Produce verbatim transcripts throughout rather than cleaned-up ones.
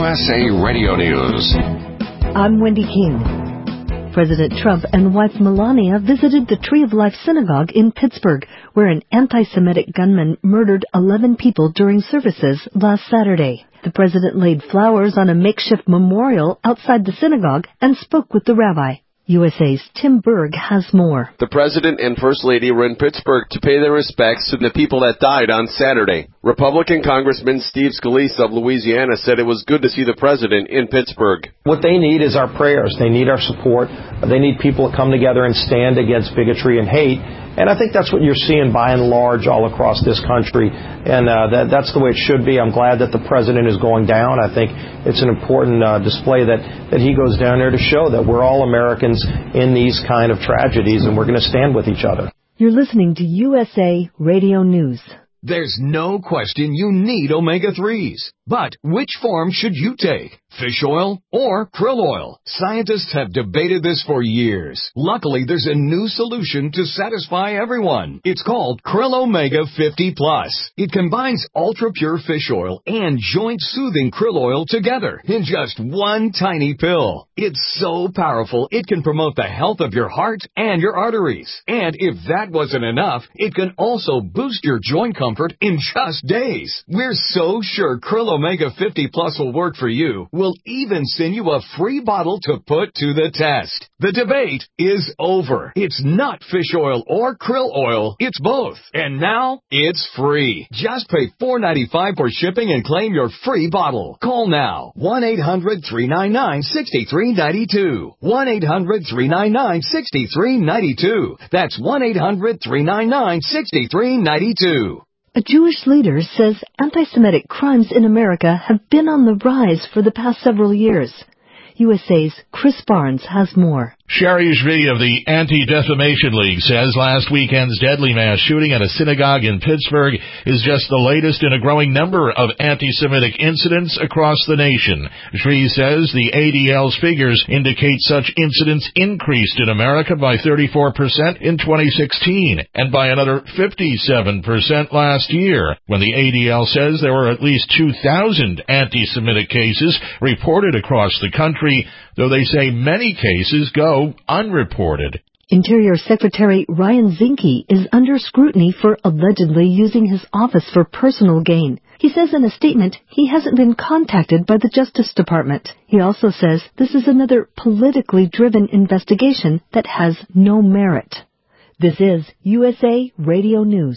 U S A Radio News. I'm Wendy King. President Trump and wife Melania visited the Tree of Life Synagogue in Pittsburgh, where an anti-Semitic gunman murdered eleven people during services last Saturday. The president laid flowers on a makeshift memorial outside the synagogue and spoke with the rabbi. U S A's Tim Berg has more. The President and First Lady were in Pittsburgh to pay their respects to the people that died on Saturday. Republican Congressman Steve Scalise of Louisiana said it was good to see the President in Pittsburgh. What they need is our prayers. They need our support. They need people to come together and stand against bigotry and hate. And I think that's what you're seeing by and large all across this country. And uh, that, that's the way it should be. I'm glad that the president is going down. I think it's an important uh, display that, that he goes down there to show that we're all Americans in these kind of tragedies, and we're going to stand with each other. You're listening to U S A Radio News. There's no question you need omega threes. But which form should you take? Fish oil or krill oil? Scientists have debated this for years. Luckily, there's a new solution to satisfy everyone. It's called Krill Omega fifty plus. It combines ultra-pure fish oil and joint-soothing krill oil together in just one tiny pill. It's so powerful, it can promote the health of your heart and your arteries. And if that wasn't enough, it can also boost your joint comfort in just days. We're so sure Krill Omega fifty plus will work for you. We'll even send you a free bottle to put to the test. The debate is over. It's not fish oil or krill oil. It's both. And now it's free. Just pay four dollars and ninety-five cents for shipping and claim your free bottle. Call now. one eight hundred three nine nine six three nine two. one eight hundred three nine nine six three nine two. That's one eight hundred three nine nine six three nine two. A Jewish leader says anti-Semitic crimes in America have been on the rise for the past several years. U S A's Chris Barnes has more. Sherry Shvi of the Anti-Defamation League says last weekend's deadly mass shooting at a synagogue in Pittsburgh is just the latest in a growing number of anti-Semitic incidents across the nation. Shvi says the A D L's figures indicate such incidents increased in America by thirty-four percent in twenty sixteen and by another fifty-seven percent last year, when the A D L says there were at least two thousand anti-Semitic cases reported across the country, though they say many cases go unreported. Interior Secretary Ryan Zinke is under scrutiny for allegedly using his office for personal gain. He says in a statement he hasn't been contacted by the Justice Department. He also says this is another politically driven investigation that has no merit. This is U S A Radio News.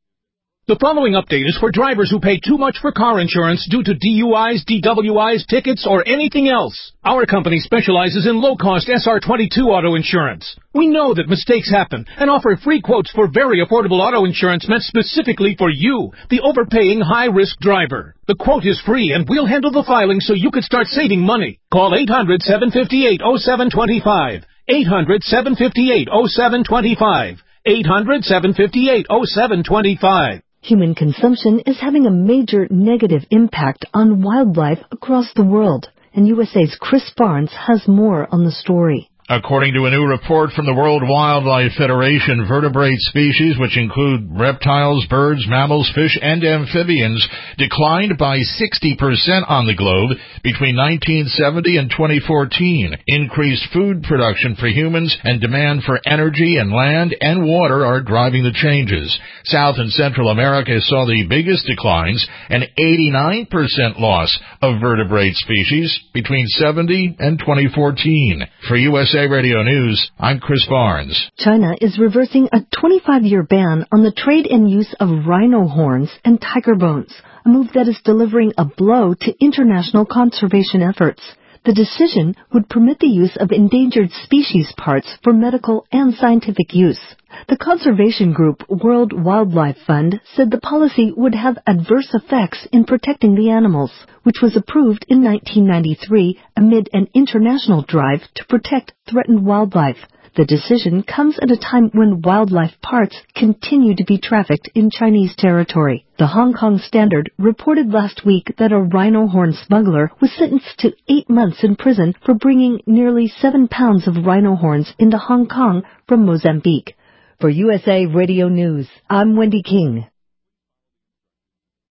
The following update is for drivers who pay too much for car insurance due to D U Is, D W Is, tickets, or anything else. Our company specializes in low-cost S R twenty-two auto insurance. We know that mistakes happen and offer free quotes for very affordable auto insurance meant specifically for you, the overpaying high-risk driver. The quote is free, and we'll handle the filing so you can start saving money. Call eight hundred, seven five eight, oh seven two five. eight hundred, seven five eight, oh seven two five. eight hundred, seven five eight, oh seven two five. Human consumption is having a major negative impact on wildlife across the world, and U S A's Chris Barnes has more on the story. According to a new report from the World Wildlife Federation, vertebrate species, which include reptiles, birds, mammals, fish, and amphibians, declined by sixty percent on the globe between nineteen seventy and twenty fourteen. Increased food production for humans and demand for energy and land and water are driving the changes. South and Central America saw the biggest declines, an eighty-nine percent loss of vertebrate species between seventy and twenty fourteen. For U S A Radio News, I'm Chris Barnes. China is reversing a twenty-five year ban on the trade and use of rhino horns and tiger bones, a move that is delivering a blow to international conservation efforts. The decision would permit the use of endangered species parts for medical and scientific use. The conservation group World Wildlife Fund said the policy would have adverse effects in protecting the animals, which was approved in nineteen ninety-three amid an international drive to protect threatened wildlife. The decision comes at a time when wildlife parts continue to be trafficked in Chinese territory. The Hong Kong Standard reported last week that a rhino horn smuggler was sentenced to eight months in prison for bringing nearly seven pounds of rhino horns into Hong Kong from Mozambique. For U S A Radio News, I'm Wendy King.